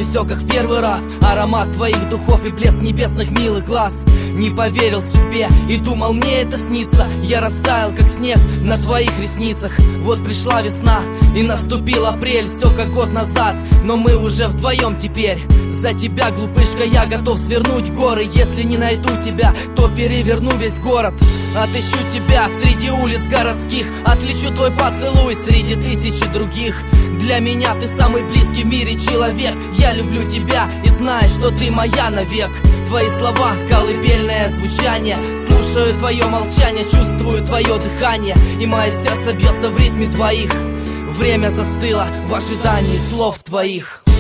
Помню все как в первый раз, аромат твоих духов и блеск небесных милых глаз. Не поверил судьбе и думал, мне это снится. Я растаял как снег на твоих ресницах. Вот пришла весна и наступил апрель, все как год назад, но мы уже вдвоем теперь. За тебя, глупышка, я готов свернуть горы. Если не найду тебя, то переверну весь город. Отыщу тебя среди улиц городских, отличу твой поцелуй среди тысячи других. Для меня ты самый близкий в мире человек. Я люблю тебя и знаю, что ты моя навек. Твои слова, колыбельное звучание, слушаю твое молчание, чувствую твое дыхание, и мое сердце бьется в ритме твоих. Время застыло в ожидании слов твоих.